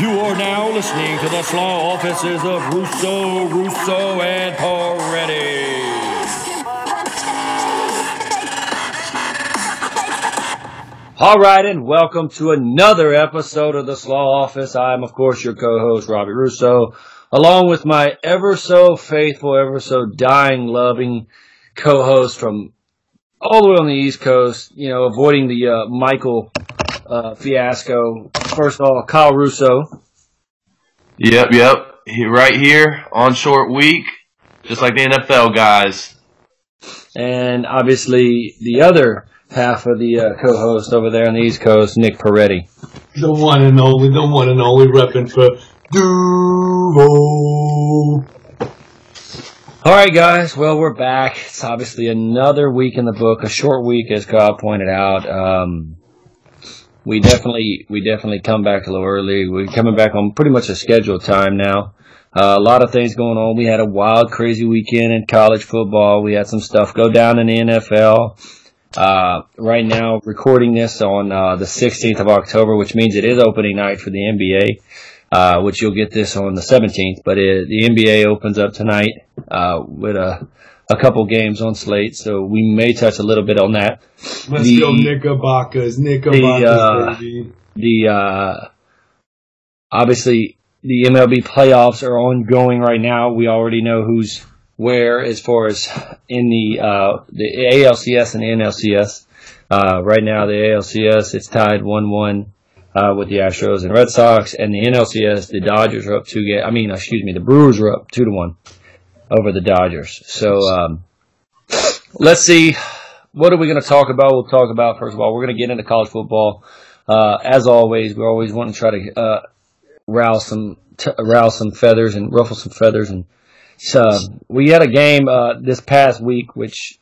You are now listening to the Slaw Offices of Russo, and Peretti. All right, and welcome to another episode of the Slaw Office. I'm, of course, your co-host, Robbie Russo, along with my ever so faithful, ever so dying, loving co-host from all the way on the East Coast, avoiding the Michael fiasco. First of all, Kyle Russo. Yep. Right here on short week, just like the NFL guys. And obviously the other half of the co-host over there on the East Coast, Nick Peretti. The one and only repping for Duval. All right, guys. Well, we're back. It's obviously another week in the book, a short week, as Kyle pointed out. We definitely come back a little early. We're coming back on pretty much a scheduled time now. A lot of things going on. We had a wild, crazy weekend in college football. We had some stuff go down in the NFL. Right now, recording this on the 16th of October, which means it is opening night for the NBA, which you'll get this on the 17th. But the NBA opens up tonight with a couple games on slate, so we may touch a little bit on that. Let's go Knickerbockers, baby. Obviously, the MLB playoffs are ongoing right now. We already know who's where as far as in the ALCS and the NLCS. Right now, the ALCS, it's tied 1-1 with the Astros and Red Sox, and the NLCS, the Dodgers are up the Brewers are up 2-1 over the Dodgers. So let's see. What are we going to talk about? We'll talk about, first of all, we're going to get into college football. As always, we're always wanting to try to ruffle some feathers. And so we had a game this past week, which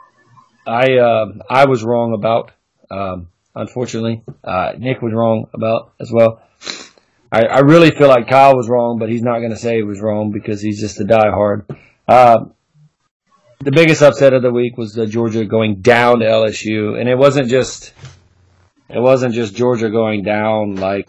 I was wrong about. Unfortunately, Nick was wrong about as well. I really feel like Kyle was wrong, but he's not going to say he was wrong because he's just a diehard. The biggest upset of the week was Georgia going down to LSU, and it wasn't just Georgia going down like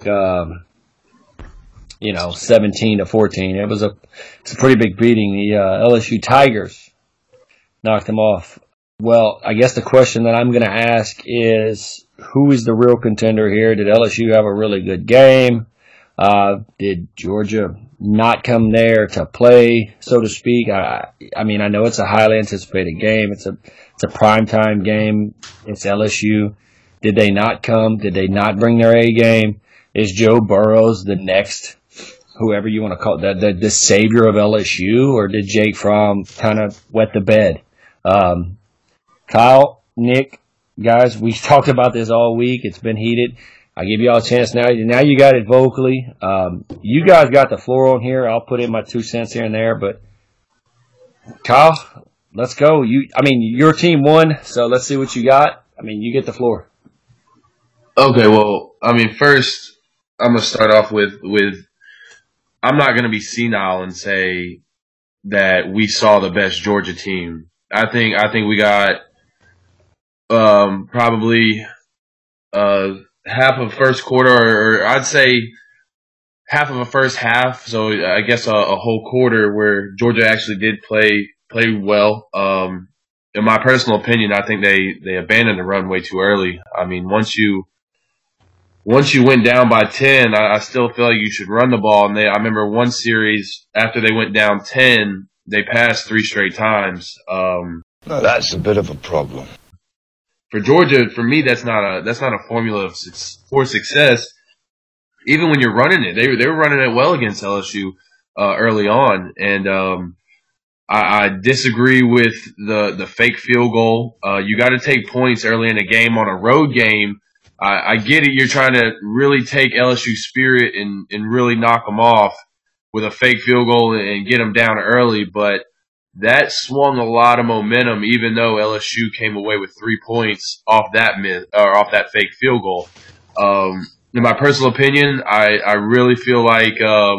17-14. It's a pretty big beating. The LSU Tigers knocked them off. Well, I guess the question that I'm going to ask is, who is the real contender here? Did LSU have a really good game? Did Georgia not come there to play, so to speak? I know it's a highly anticipated game. It's a primetime game. It's LSU. Did they not come? Did they not bring their A game? Is Joe Burrows the next, whoever you want to call it, the savior of LSU, or did Jake Fromm kind of wet the bed? Kyle, Nick, guys, we talked about this all week. It's been heated. I give y'all a chance now. Now you got it vocally. You guys got the floor on here. I'll put in my 2 cents here and there. But Kyle, let's go. Your team won, so let's see what you got. You get the floor. Okay, well, first I'm gonna start off with I'm not gonna be senile and say that we saw the best Georgia team. I think we got probably half of first quarter, or I'd say half of a first half. So I guess a whole quarter where Georgia actually did play well. In my personal opinion, I think they abandoned the run way too early. Once you went down by 10, I still feel like you should run the ball. And I remember one series after they went down 10, they passed 3 straight times. That's a bit of a problem. For Georgia, for me, that's not a formula for success. Even when you're running it, they were running it well against LSU early on, and I disagree with the fake field goal. You got to take points early in a game on a road game. I get it. You're trying to really take LSU spirit and really knock them off with a fake field goal and get them down early, but that swung a lot of momentum, even though LSU came away with 3 points off that fake field goal. In my personal opinion, I really feel like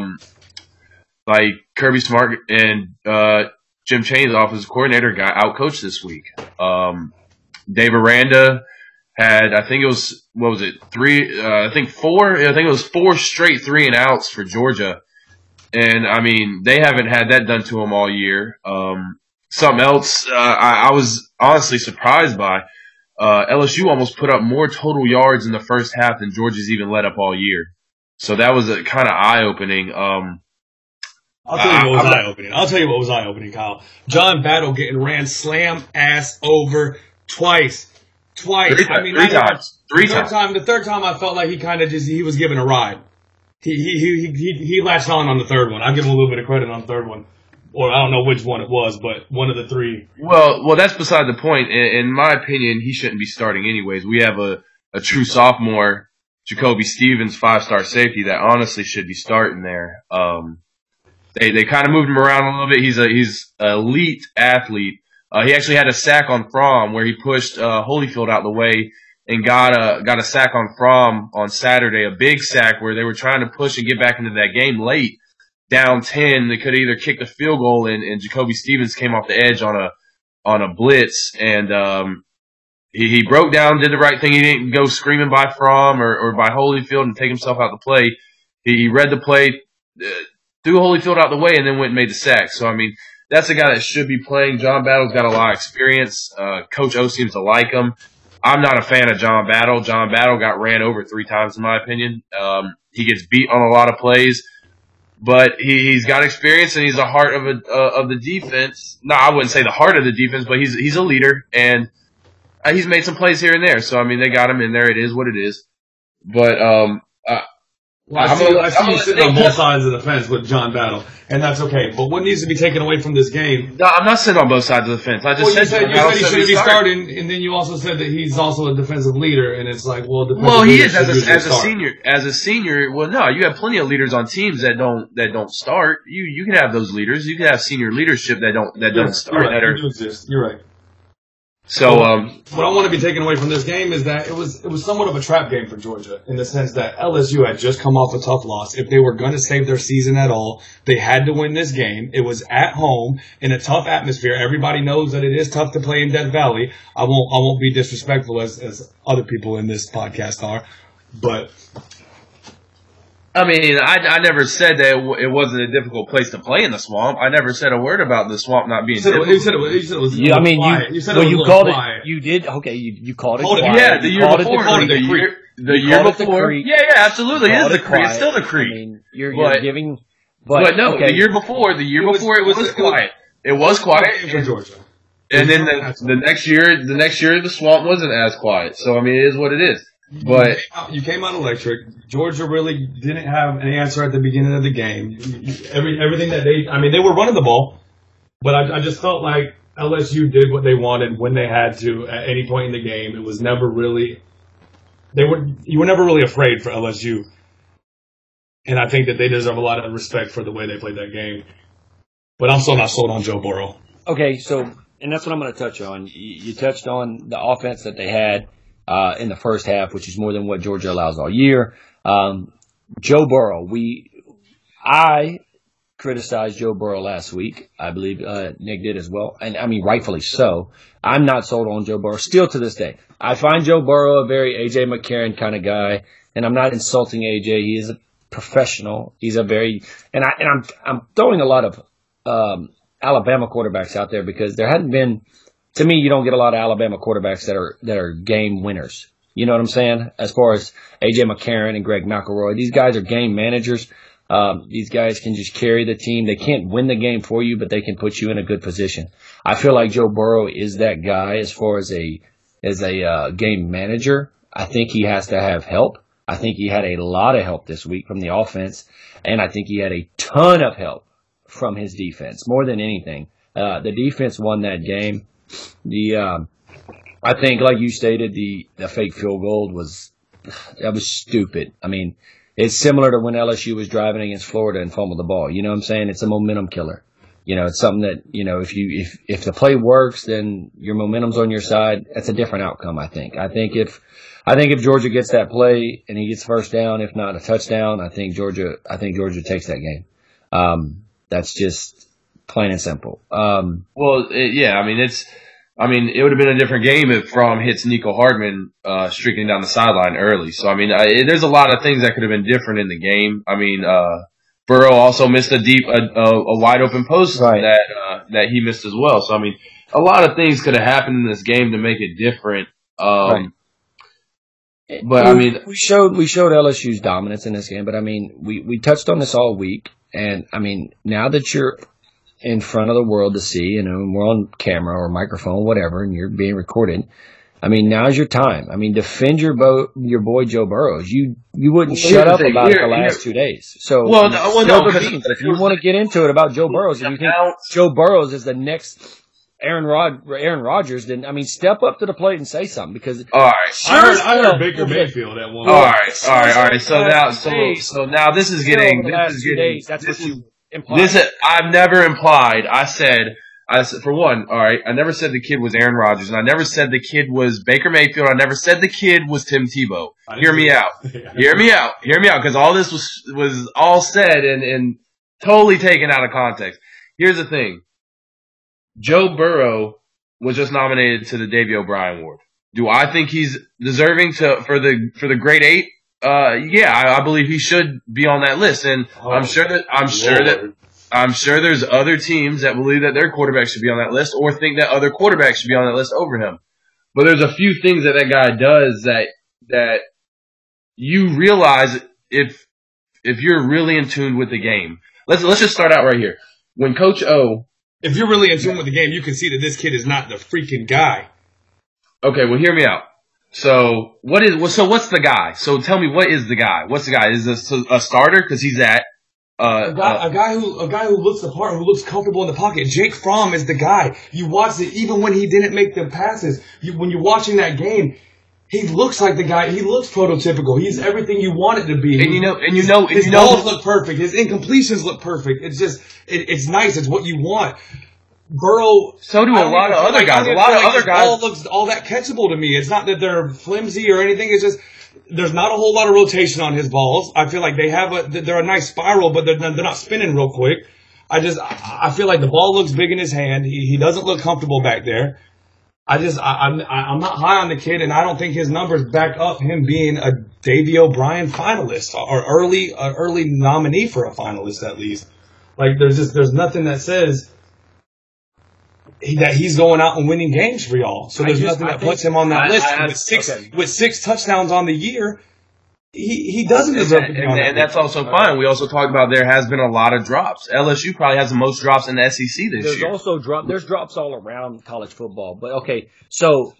Kirby Smart and Jim Chain's offensive coordinator got outcoached this week. Dave Aranda had, I think it was, what was it, four straight 3-and-outs for Georgia. And, I mean, they haven't had that done to them all year. Something else I was honestly surprised by, LSU almost put up more total yards in the first half than Georgia's even let up all year. So that was kind of eye-opening. I'll tell you what was eye-opening, Kyle. John Battle getting ran slam ass over twice. Three times. The third time I felt like he was given a ride. He latched on the third one. I'll give him a little bit of credit on the third one. Or I don't know which one it was, but one of the three. Well, that's beside the point. In my opinion, he shouldn't be starting anyways. We have a true sophomore, Jacoby Stevens, 5-star safety that honestly should be starting there. They kind of moved him around a little bit. He's an elite athlete. He actually had a sack on Fromm where he pushed Holyfield out the way and got a sack on Fromm on Saturday, a big sack where they were trying to push and get back into that game late. Down 10, they could have either kicked a field goal, and Jacoby Stevens came off the edge on a blitz, and he broke down, did the right thing. He didn't go screaming by Fromm or by Holyfield and take himself out the play. He read the play, threw Holyfield out the way, and then went and made the sack. So, I mean, that's a guy that should be playing. John Battle's got a lot of experience. Coach O seems to like him. I'm not a fan of John Battle. John Battle got ran over 3 times, in my opinion. He gets beat on a lot of plays. But he's got experience and he's the heart of the defense. No, I wouldn't say the heart of the defense, but he's a leader and he's made some plays here and there. So I mean, they got him in there. It is what it is. But I see you sitting on both sides of the fence with John Battle, and that's okay. But what needs to be taken away from this game? No, I'm not sitting on both sides of the fence. I just you said he shouldn't be starting, and then you also said that he's also a defensive leader, and it's like, he is as a senior. As a senior, well, no, you have plenty of leaders on teams that don't start. You can have those leaders. You can have senior leadership that don't start. You're right. So, what I want to be taken away from this game is that it was somewhat of a trap game for Georgia in the sense that LSU had just come off a tough loss. If they were going to save their season at all, they had to win this game. It was at home in a tough atmosphere. Everybody knows that it is tough to play in Death Valley. I won't be disrespectful as other people in this podcast are, but. I mean, I never said that it wasn't a difficult place to play in the swamp. I never said a word about the swamp not being difficult. You said it was yeah, I mean, you said it was you called quiet. it. You did. Okay, you called it. Quiet. Yeah, the year before. The year before. Yeah, absolutely. It is the Creek. It's still the Creek. I mean, you're giving. But no, okay. The year before it was quiet. It was quiet for Georgia. And then the next year the swamp wasn't as quiet. So I mean, it is what it is. But you came out electric. Georgia really didn't have an answer at the beginning of the game. Everything that they were running the ball, but I just felt like LSU did what they wanted when they had to at any point in the game. It was never really you were never really afraid for LSU, and I think that they deserve a lot of respect for the way they played that game. But I'm still not sold on Joe Burrow. Okay, so and that's what I'm going to touch on. You touched on the offense that they had. In the first half, which is more than what Georgia allows all year. Joe Burrow, I criticized Joe Burrow last week. I believe Nick did as well, and I mean rightfully so. I'm not sold on Joe Burrow still to this day. I find Joe Burrow a very A.J. McCarron kind of guy, and I'm not insulting A.J. He is a professional. He's a very and I'm throwing a lot of Alabama quarterbacks out there because there hadn't been. To me, you don't get a lot of Alabama quarterbacks that are game winners. You know what I'm saying? As far as A.J. McCarron and Greg McElroy, these guys are game managers. These guys can just carry the team. They can't win the game for you, but they can put you in a good position. I feel like Joe Burrow is that guy as far as a game manager. I think he has to have help. I think he had a lot of help this week from the offense, and I think he had a ton of help from his defense, more than anything. The defense won that game. I think, like you stated, the fake field goal was stupid. I mean, it's similar to when LSU was driving against Florida and fumbled the ball. You know what I'm saying? It's a momentum killer. You know, it's something that, you know, if the play works, then your momentum's on your side. That's a different outcome, I think. I think if Georgia gets that play and he gets first down, if not a touchdown, I think Georgia takes that game. That's just plain and simple. Yeah, I mean, I mean, it would have been a different game if Fromm hits Nico Hardman streaking down the sideline early. So, I mean, there's a lot of things that could have been different in the game. I mean, Burrow also missed a wide open post that he missed as well. So, I mean, a lot of things could have happened in this game to make it different. But I mean, we showed LSU's dominance in this game. But I mean, we touched on this all week, and I mean, now that you're in front of the world to see, you know, and we're on camera or microphone, whatever, and you're being recorded. I mean, now's your time. I mean, defend your boy Joe Burrows. You wouldn't shut up about it the last 2 days. So, if you want to get into it about Joe Burrows, if you think Joe Burrows is the next Aaron Rodgers, then I mean, step up to the plate and say something. Because all right, I heard Baker Mayfield at one. All right. So now this is getting. That's what you implied. I've never implied. I said for one, all right. I never said the kid was Aaron Rodgers, and I never said the kid was Baker Mayfield. I never said the kid was Tim Tebow. Hear me out. Hear me out. Because all this was all said and totally taken out of context. Here's the thing. Joe Burrow was just nominated to the Davey O'Brien Award. Do I think he's deserving for the grade 8? Yeah, I believe he should be on that list, and I'm sure there's other teams that believe that their quarterback should be on that list, or think that other quarterbacks should be on that list over him. But there's a few things that guy does that you realize if you're really in tune with the game. Let's just start out right here. When Coach O. If you're really in tune with the game, you can see that this kid is not the freaking guy. Okay, well, hear me out. So what's the guy? So tell me, what is the guy? What's the guy? Is this a starter? Because he's at a guy who looks the part, who looks comfortable in the pocket. Jake Fromm is the guy. You watch it, even when he didn't make the passes. When you're watching that game, he looks like the guy. He looks prototypical. He's everything you want it to be. His balls look perfect. His incompletions look perfect. It's just, it's nice. It's what you want. Burrow. So do a lot of other guys. A lot of other guys. Ball looks all that catchable to me. It's not that they're flimsy or anything. It's just there's not a whole lot of rotation on his balls. I feel like they're a nice spiral, but they're not spinning real quick. I feel like the ball looks big in his hand. He doesn't look comfortable back there. I'm not high on the kid, and I don't think his numbers back up him being a Davey O'Brien finalist or early nominee for a finalist at least. Like there's nothing that says that he's going out and winning games for y'all. So there's nothing that puts him on that list. With six touchdowns on the year, he doesn't deserve to be on that. And that's also fine. We also talked about there has been a lot of drops. LSU probably has the most drops in the SEC this year. There's also there's drops all around college football. But okay, so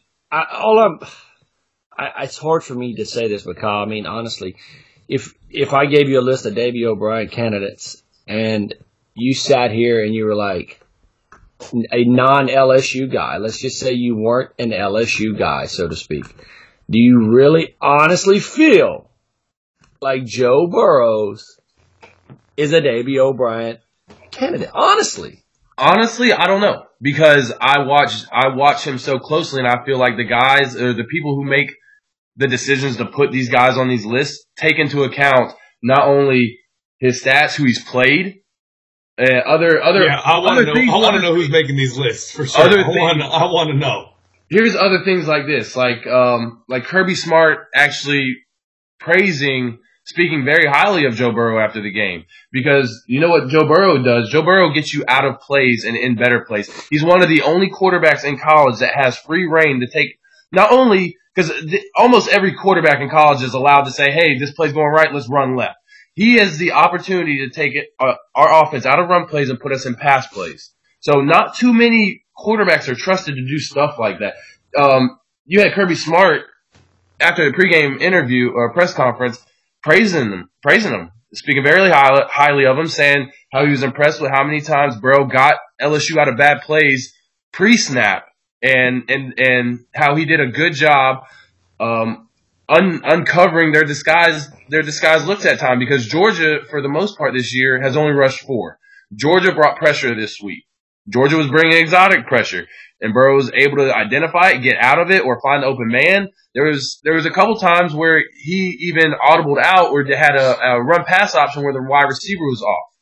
it's hard for me to say this, but Kyle, I mean, honestly, if I gave you a list of Davey O'Brien candidates and you sat here and you were like, a non-LSU guy, let's just say you weren't an LSU guy, so to speak, do you really honestly feel like Joe Burrows is a Davey O'Brien candidate? Honestly, I don't know, because I watch him so closely, and I feel like the guys or the people who make the decisions to put these guys on these lists take into account not only his stats, who he's played. I want to know who's making these lists for sure. I want to know. Here's other things like this, like Kirby Smart actually speaking very highly of Joe Burrow after the game, because you know what Joe Burrow does? Joe Burrow gets you out of plays and in better plays. He's one of the only quarterbacks in college that has free reign to take, not only because almost every quarterback in college is allowed to say, hey, this play's going right, let's run left. He has the opportunity to take our offense out of run plays and put us in pass plays. So not too many quarterbacks are trusted to do stuff like that. You had Kirby Smart after the pregame interview or press conference praising him, speaking very highly of him, saying how he was impressed with how many times Burrow got LSU out of bad plays pre-snap, and how he did a good job uncovering their disguise looks at time, because Georgia, for the most part this year, has only rushed 4. Georgia brought pressure this week. Georgia was bringing exotic pressure, and Burrow was able to identify it, get out of it, or find the open man. There was a couple times where he even audibled out or had a run pass option where the wide receiver was off.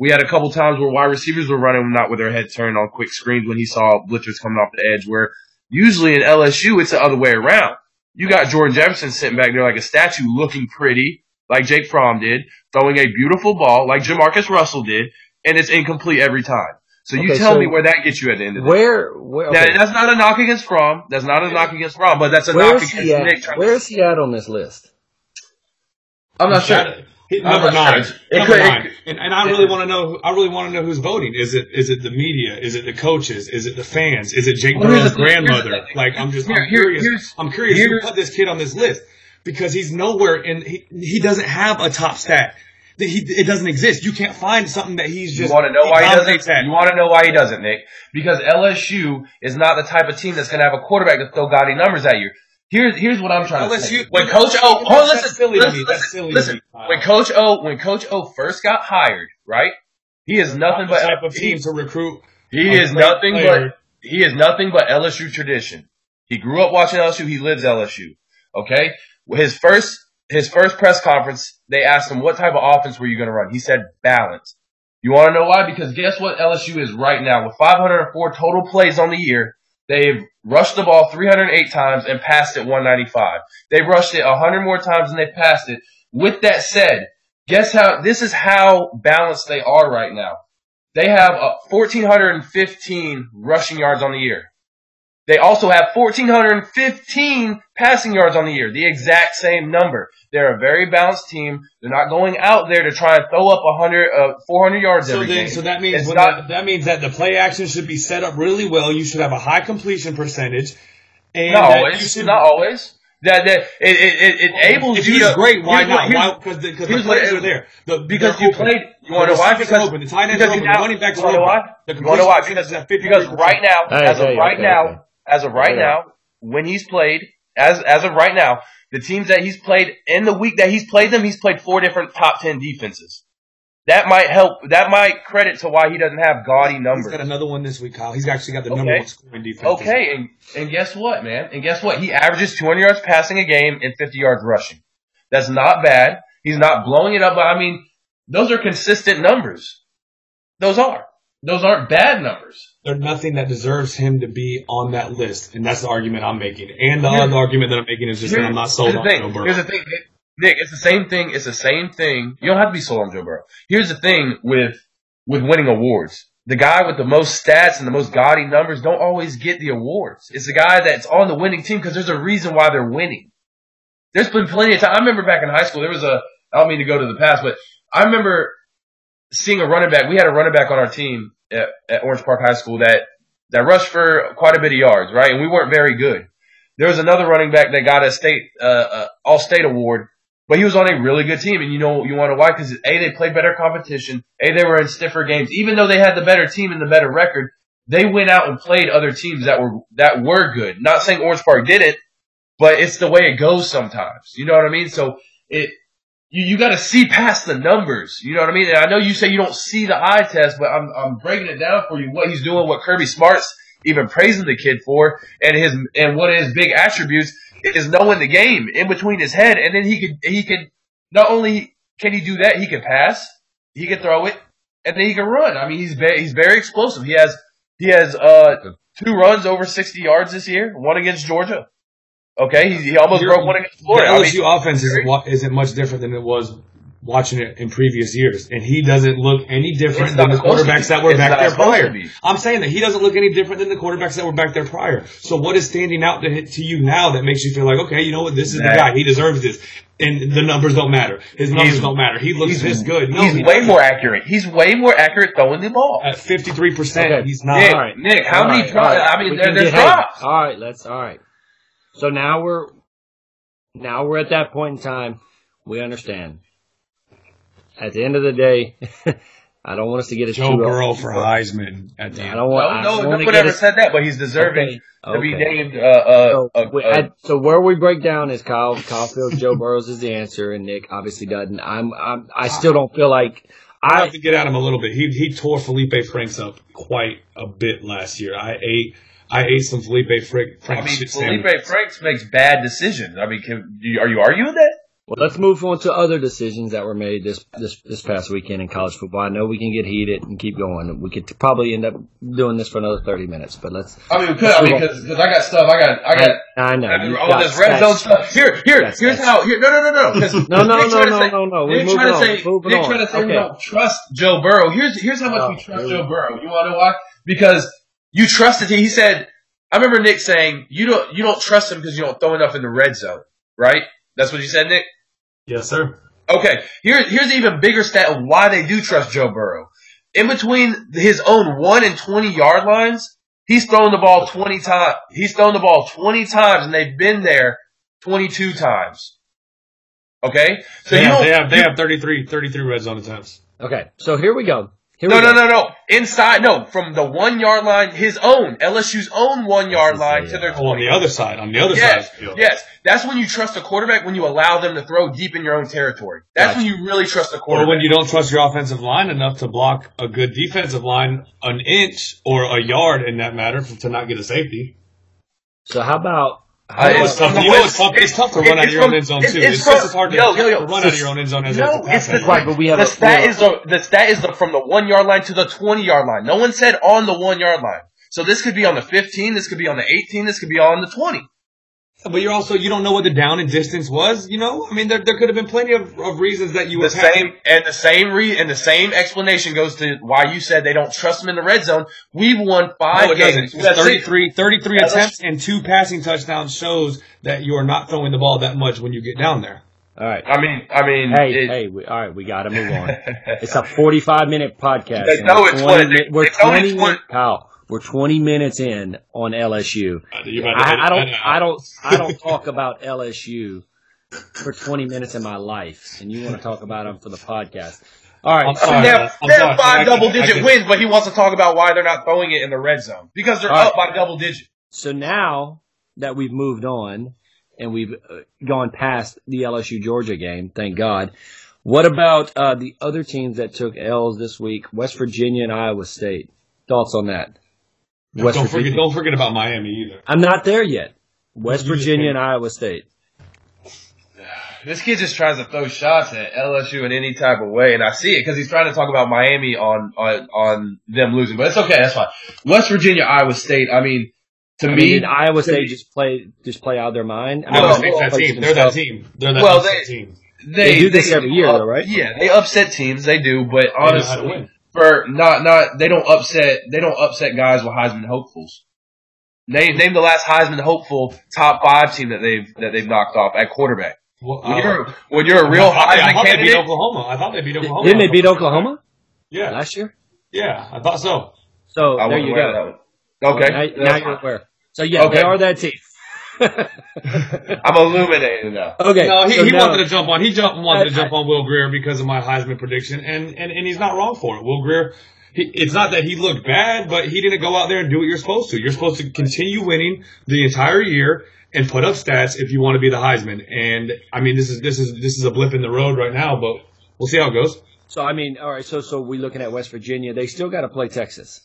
We had a couple times where wide receivers were running not with their head turned on quick screens when he saw blitzers coming off the edge, where usually in LSU it's the other way around. You got Jordan Jefferson sitting back there like a statue looking pretty, like Jake Fromm did, throwing a beautiful ball like Jamarcus Russell did, and it's incomplete every time. So you tell me where that gets you at the end of the day. Okay. Now, that's not a knock against Fromm. That's not a knock against Fromm, but that's a knock against Nick. Where is he at on this list? I'm not sure. Number 9. And I really want to know. I really want to know who's voting. Is it the media? Is it the coaches? Is it the fans? Is it Jake Burrow's grandmother? Like I'm curious. I'm curious who put this kid on this list because he's nowhere and he doesn't have a top stat. It doesn't exist. You can't find something that he's just. You want to know why he doesn't? You want to know why he doesn't, Nick? Because LSU is not the type of team that's going to have a quarterback that throw gaudy numbers at you. Here's what I'm trying to say. When Coach O, listen. When Coach O first got hired, right? He is nothing but type of team to recruit. He is nothing but LSU tradition. He grew up watching LSU. He lives LSU. Okay, his first press conference, they asked him, what type of offense were you going to run? He said, balance. You want to know why? Because guess what LSU is right now? With 504 total plays on the year, they've rushed the ball 308 times and passed it 195. They've rushed it 100 more times than they've passed it. With that said, this is how balanced they are right now. They have 1,415 rushing yards on the year. They also have 1,415 passing yards on the year, the exact same number. They're a very balanced team. They're not going out there to try and throw up 400 yards every game. So that means that means that the play action should be set up really well. You should have a high completion percentage. And not always. That it enables if you he's to. great, why not? Because the players are there. Because you played. You want to know why? Because the tight ends are open. The running backs are open. You want to know why? Because right now, as of right now, when he's played, as of right now, the teams that he's played in the week that he's played them, he's played 4 different top 10 defenses. That might help. That might credit to why he doesn't have gaudy numbers. He's got another one this week, Kyle. He's actually got the number 1 scoring defense. Okay, and guess what, man? And guess what? He averages 200 yards passing a game and 50 yards rushing. That's not bad. He's not blowing it up, but I mean, those are consistent numbers. Those aren't bad numbers. There's nothing that deserves him to be on that list, and that's the argument I'm making. And the other argument that I'm making is just that I'm not sold on Joe Burrow. Here's the thing, Nick. It's the same thing. It's the same thing. You don't have to be sold on Joe Burrow. Here's the thing with winning awards. The guy with the most stats and the most gaudy numbers don't always get the awards. It's the guy that's on the winning team because there's a reason why they're winning. There's been plenty of time. I remember back in high school, I don't mean to go to the past, but I remember seeing a running back. We had a running back on our team at Orange Park High School that rushed for quite a bit of yards, right? And we weren't very good. There was another running back that got a all-state award, but he was on a really good team. And you want to know why? Because A, they played better competition. A, they were in stiffer games. Even though they had the better team and the better record, they went out and played other teams that were good. Not saying Orange Park didn't, but it's the way it goes sometimes. You know what I mean? So you got to see past the numbers. You know what I mean? And I know you say you don't see the eye test, but I'm breaking it down for you. What he's doing, what Kirby Smart's even praising the kid for, and one of his big attributes is knowing the game in between his head. And then he could not only can he do that, he can pass, he can throw it, and then he can run. I mean, he's very explosive. He has 2 runs over 60 yards this year, one against Georgia. Okay, he almost broke one against Florida. The LSU offense isn't much different than it was watching it in previous years, and he doesn't look any different than the quarterbacks that were back there prior. I'm saying that he doesn't look any different than the quarterbacks that were back there prior. So what is standing out to you now that makes you feel like, okay, you know what, this is the guy, he deserves this, and the numbers don't matter. His numbers don't matter. He looks this good. No, he's way more accurate. He's way more accurate throwing the ball at 53%. He's not. Nick, how many? I mean, there's drops. All right. So now we're at that point in time. We understand. At the end of the day, I don't want us to get Joe Burrow for Heisman. At the end. No one ever said that, but he's deserving to be named. So where we break down is Kyle feels Joe Burrow's is the answer, and Nick obviously doesn't. I still don't feel like. I have to get at him a little bit. He tore Felipe Franks up quite a bit last year. I ate some Felipe Franks. Felipe Franks makes bad decisions. I mean, are you arguing that? Well, let's move on to other decisions that were made this past weekend in college football. I know we can get heated and keep going. We could probably end up doing this for another 30 minutes, but let's. I mean, we could. I mean, because I got stuff. I know. All this red zone stuff. Here's how. Here, no. No. Nick trying to say we don't trust Joe Burrow. Here's how much we trust Joe Burrow. You want to know why? Because you trusted him. He said, I remember Nick saying you don't trust him because you don't throw enough in the red zone, right? That's what you said, Nick? Yes, sir. Okay, here's an even bigger stat of why they do trust Joe Burrow. In between his own 1 and 20 yard lines, he's thrown the ball 20 times. He's thrown the ball 20 times, and they've been there 22 times. Okay, so they have 33 red zone attempts. Okay, so here we go. No. Inside, from the 1 yard line, his own, LSU's own 1 yard line to their 20. On the other side of the field. Yes. That's when you trust a quarterback, when you allow them to throw deep in your own territory. That's when you really trust a quarterback. Or when you don't trust your offensive line enough to block a good defensive line an inch or a yard in that matter to not get a safety. So how about... It's tough to run out of your own end zone, too. It's just as hard to run out of your own end zone as it is to pass. Right, but we have the stat is from the 1 yard line to the 20 yard line. No one said on the 1 yard line. So this could be on the 15, this could be on the 18, this could be on the 20. But you don't know what the down and distance was, I mean, there could have been plenty of reasons that you would the same explanation goes to why you said they don't trust him in the red zone. We've won 5 games. 33 attempts and 2 passing touchdowns shows that you are not throwing the ball that much when you get down there. All right. I mean. All right. We got to move on. It's a 45-minute podcast. We're 20 minutes in on LSU. I don't talk about LSU for 20 minutes in my life, and you want to talk about them for the podcast. All right. They have 5 double-digit wins, but he wants to talk about why they're not throwing it in the red zone because they're up by double digit. So now that we've moved on and we've gone past the LSU-Georgia game, thank God, what about the other teams that took L's this week, West Virginia and Iowa State? Thoughts on that? Don't forget about Miami either. I'm not there yet. West Virginia and Iowa State. This kid just tries to throw shots at LSU in any type of way, and I see it because he's trying to talk about Miami on them losing. But it's okay, that's fine. West Virginia, Iowa State. I mean, did Iowa State just play out of their mind? Iowa State's that team. They're that team. They're that team. They do this every year, though, right? Yeah, they upset teams. They do, but honestly. They don't upset guys with Heisman hopefuls. Name the last Heisman hopeful top 5 team that they've knocked off at quarterback. When you're a real Heisman candidate, I thought they beat Oklahoma. Didn't they beat Oklahoma? Yeah, last year. Yeah, I thought so. So there you go. Okay, now you're aware. So yeah, they are that team. I'm illuminated now. Okay. No, he wanted to jump on. He wanted to jump on Will Grier because of my Heisman prediction, and he's not wrong for it. Will Grier, it's not that he looked bad, but he didn't go out there and do what you're supposed to. You're supposed to continue winning the entire year and put up stats if you want to be the Heisman. And I mean, this is a blip in the road right now, but we'll see how it goes. So I mean, all right. So we're looking at West Virginia. They still got to play Texas.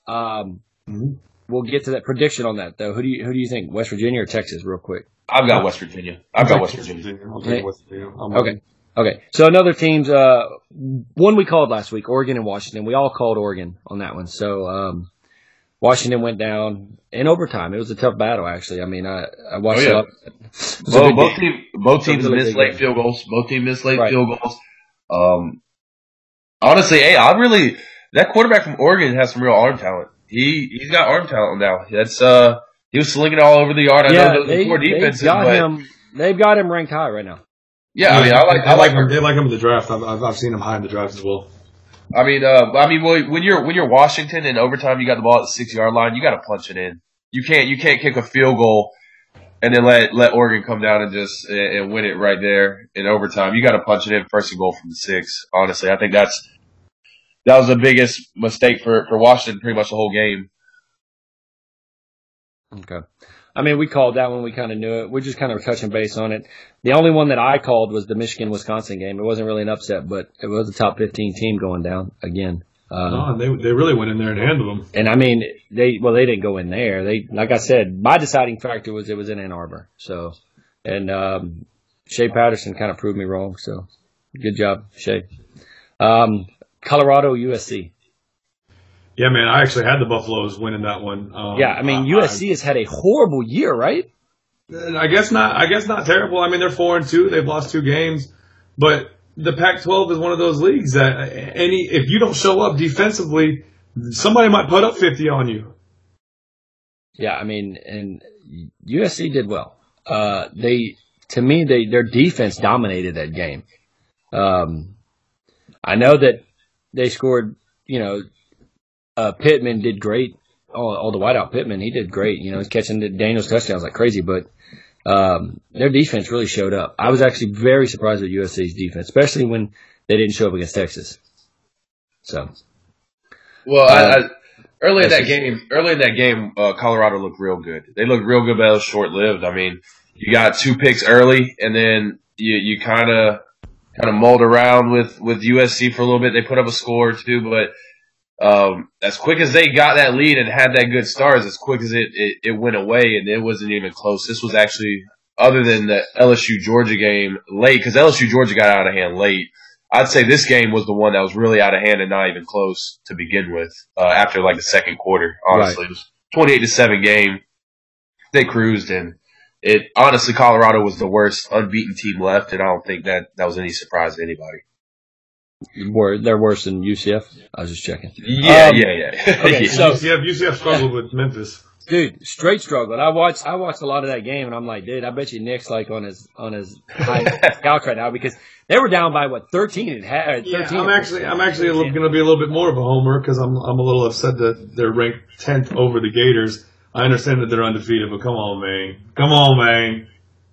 We'll get to that prediction on that, though. Who do you think, West Virginia or Texas, real quick? I've got West Virginia. I'll take West Virginia. Okay. So another team's one we called last week, Oregon and Washington. We all called Oregon on that one. So Washington went down in overtime. It was a tough battle, actually. I mean, I watched it. Both teams missed late field goals. Field goals. Honestly, that quarterback from Oregon has some real arm talent. He's got arm talent now. That's he was slinging all over the yard. I know those poor defenses, they've got him ranked high right now. Yeah, I mean, I like him. They like him in the draft. I've seen him high in the draft as well. I mean, when you're Washington in overtime, you got the ball at the 6 yard line. You got to punch it in. You can't kick a field goal and then let Oregon come down and just and win it right there in overtime. You got to punch it in first and goal from the 6. Honestly, I think that was the biggest mistake for Washington pretty much the whole game. Okay. I mean, we called that one. We kind of knew it. We're just kind of touching base on it. The only one that I called was the Michigan-Wisconsin game. It wasn't really an upset, but it was a top 15 team going down again. They really went in there and handled them. And I mean, they didn't go in there. Like I said, my deciding factor was it was in Ann Arbor. So, and Shea Patterson kind of proved me wrong, so good job, Shea. Colorado, USC. Yeah, man, I actually had the Buffaloes winning that one. USC has had a horrible year, right? I guess not terrible. I mean, they're 4-2. They've lost 2 games, but the Pac-12 is one of those leagues that if you don't show up defensively, somebody might put up 50 on you. Yeah, I mean, and USC did well. Their defense dominated that game. I know that they scored, Pittman did great. Oh, the wideout Pittman, he did great. He's catching Daniel's touchdowns like crazy, but their defense really showed up. I was actually very surprised with USC's defense, especially when they didn't show up against Texas. So, early in that game, Colorado looked real good. They looked real good, but it was short-lived. I mean, you got 2 picks early, and then you kind of mulled around with USC for a little bit. They put up a score or 2, but as quick as they got that lead and had that good start, as quick as it went away, and it wasn't even close. This was actually, other than the LSU-Georgia game late, because LSU-Georgia got out of hand late, I'd say this game was the one that was really out of hand and not even close to begin with after like the second quarter. Honestly, It was 28-7 game. They cruised, and honestly, Colorado was the worst unbeaten team left, and I don't think that was any surprise to anybody. They're worse than UCF? I was just checking. Yeah. Okay, so UCF struggled with Memphis. Dude, straight struggled. I watched a lot of that game, and I'm like, dude, I bet you Nick's like on his high couch right now because they were down by 13 and 13. Yeah, I'm actually going to be a little bit more of a homer because I'm a little upset that they're ranked 10th over the Gators. I understand that they're undefeated, but come on, man.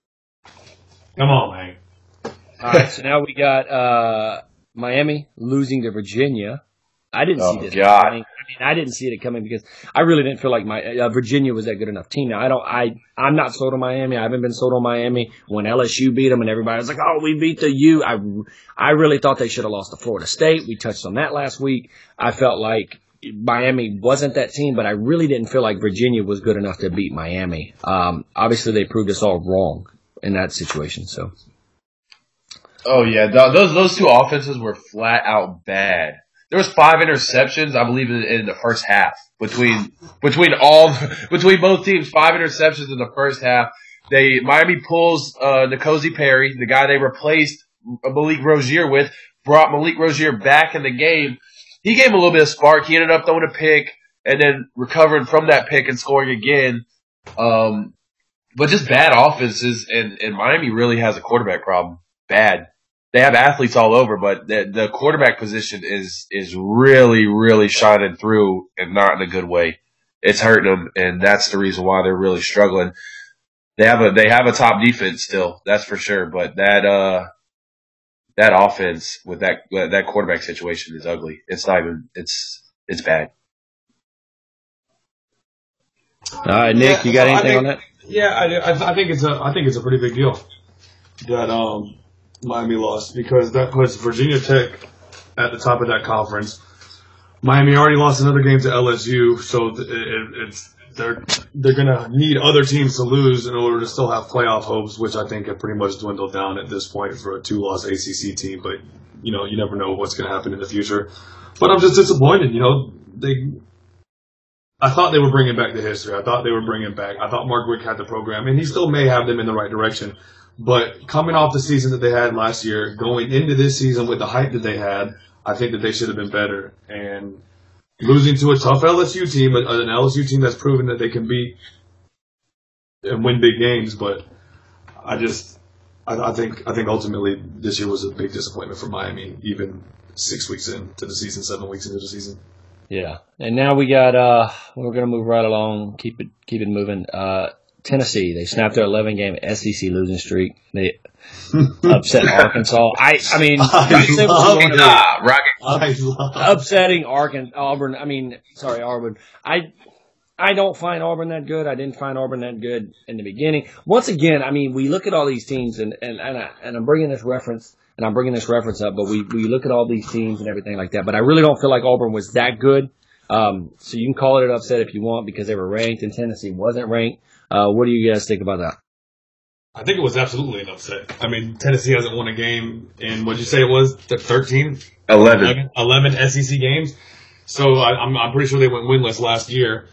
All right, so now we got Miami losing to Virginia. I didn't see this coming. I didn't see it coming because I really didn't feel like Virginia was that good enough team. Now I'm not sold on Miami. I haven't been sold on Miami when LSU beat them and everybody was like, "Oh, we beat the U." I really thought they should have lost to Florida State. We touched on that last week. I felt like Miami wasn't that team, but I really didn't feel like Virginia was good enough to beat Miami. Obviously, they proved us all wrong in that situation. So. Oh yeah, those 2 offenses were flat out bad. There was 5 interceptions, I believe, in the first half between both teams. 5 interceptions in the first half. Miami pulls N'Kosi Perry, the guy they replaced Malik Rozier with, brought Malik Rozier back in the game. He gave him a little bit of spark. He ended up throwing a pick and then recovering from that pick and scoring again. But just bad offenses, and Miami really has a quarterback problem. Bad. They have athletes all over, but the quarterback position is really, really shining through and not in a good way. It's hurting them, and that's the reason why they're really struggling. They have a top defense still, that's for sure, but that offense with that quarterback situation is ugly. It's not even it's bad. All right, Nick, you got anything on that? Yeah, I do. I think it's a pretty big deal that Miami lost because that puts Virginia Tech at the top of that conference. Miami already lost another game to LSU, so they're gonna need other teams to lose in order to still have playoff hopes, which I think have pretty much dwindled down at this point for a 2-loss ACC team. But you never know what's gonna happen in the future. But I'm just disappointed. I thought they were bringing back the history. I thought Mark Richt had the program, and he still may have them in the right direction. But coming off the season that they had last year, going into this season with the hype that they had, I think that they should have been better. And losing to a tough LSU team, an LSU team that's proven that they can beat and win big games. But I think ultimately this year was a big disappointment for Miami, even 6 weeks into the season, 7 weeks into the season. Yeah, and now we got we're gonna move right along, keep it moving. Tennessee, they snapped their 11-game SEC losing streak. They upset Arkansas. Upsetting Auburn. Auburn. I don't find Auburn that good. I didn't find Auburn that good in the beginning. Once again, we look at all these teams, and I'm bringing this reference up, but we look at all these teams and everything like that. But I really don't feel like Auburn was that good. So you can call it an upset if you want because they were ranked and Tennessee wasn't ranked. What do you guys think about that? I think it was absolutely an upset. I mean, Tennessee hasn't won a game in, what'd you say it was, 13? 11. 11 SEC games. So I'm pretty sure they went winless last year.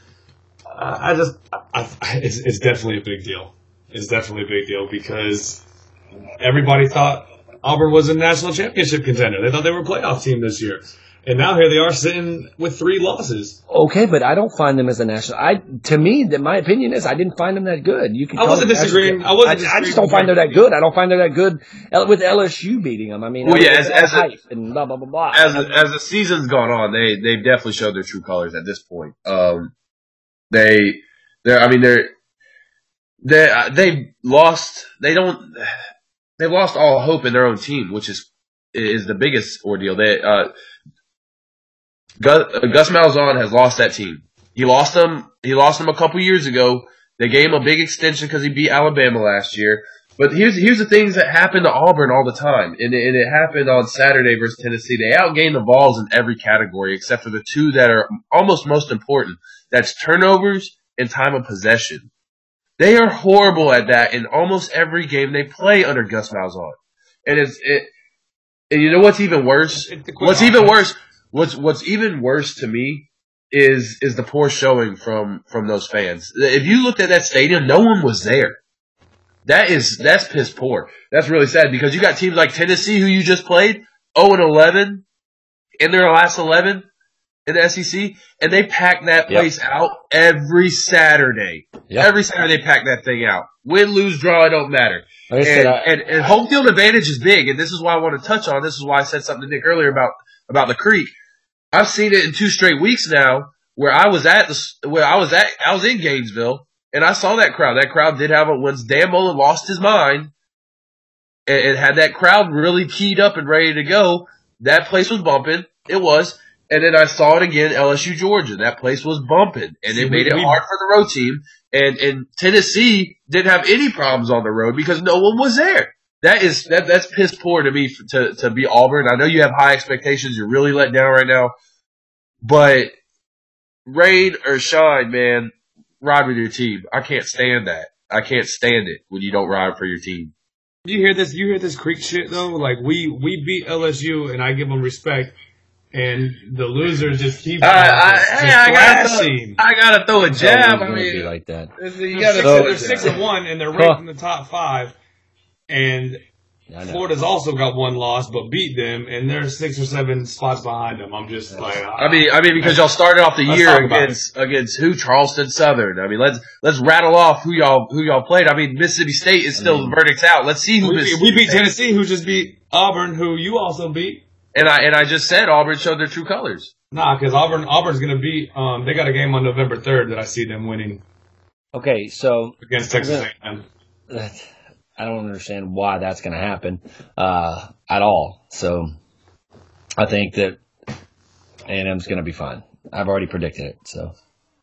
It's definitely a big deal. It's definitely a big deal because everybody thought Auburn was a national championship contender. They thought they were a playoff team this year. And now here they are sitting with 3 losses. Okay, but I don't find them as a national. To me, my opinion is I didn't find them that good. I wasn't disagreeing. I just don't find they're that good. I don't find they're that good with LSU beating them. I mean, well, yeah, as hype and blah blah blah blah. As the season's gone on, they've definitely showed their true colors at this point. They've lost all hope in their own team, which is the biggest ordeal. Gus Malzahn has lost that team. He lost them a couple years ago. They gave him a big extension because he beat Alabama last year. But here's the things that happen to Auburn all the time, and it happened on Saturday versus Tennessee. They outgained the Vols in every category except for the 2 that are almost most important. That's turnovers and time of possession. They are horrible at that in almost every game they play under Gus Malzahn. And and you know what's even worse? What's even worse to me is the poor showing from those fans. If you looked at that stadium, no one was there. That's piss poor. That's really sad because you got teams like Tennessee who you just played 0-11 in their last 11 in the SEC, and they pack that place out every Saturday. Yep. Every Saturday they pack that thing out. Win, lose, draw, it don't matter. And home field advantage is big, and this is why I want to touch on. This is why I said something to Nick earlier about the Creek. I've seen it in 2 straight weeks now where I was in Gainesville, and I saw that crowd. That crowd did have once Dan Mullen lost his mind and had that crowd really keyed up and ready to go, that place was bumping. It was. And then I saw it again, LSU Georgia. That place was bumping, and it made it hard for the road team. And Tennessee didn't have any problems on the road because no one was there. That's piss poor to me to be Auburn. I know you have high expectations. You're really let down right now, but rain or shine, man, ride with your team. I can't stand that. I can't stand it when you don't ride for your team. You hear this? You hear this Creek shit though? Like we beat LSU, and I give them respect. And the losers just keep flashing. I gotta throw a jab. I mean, be like that. They're 6-1, and they're ranked in the top 5. And Florida's also got 1 loss, but beat them, and they're 6 or 7 spots behind them. I'm just like, I mean, because y'all started off the year against who? Charleston Southern. I mean, let's rattle off who y'all played. I mean, Mississippi State is still the verdict's out. Let's see who we beat. Tennessee, who just beat Auburn, who you also beat. And I just said Auburn showed their true colors. Nah, because Auburn's going to beat. They got a game on November 3rd that I see them winning. Okay, so against Texas A&M. I don't understand why that's going to happen at all. So I think that A&M's going to be fine. I've already predicted it. So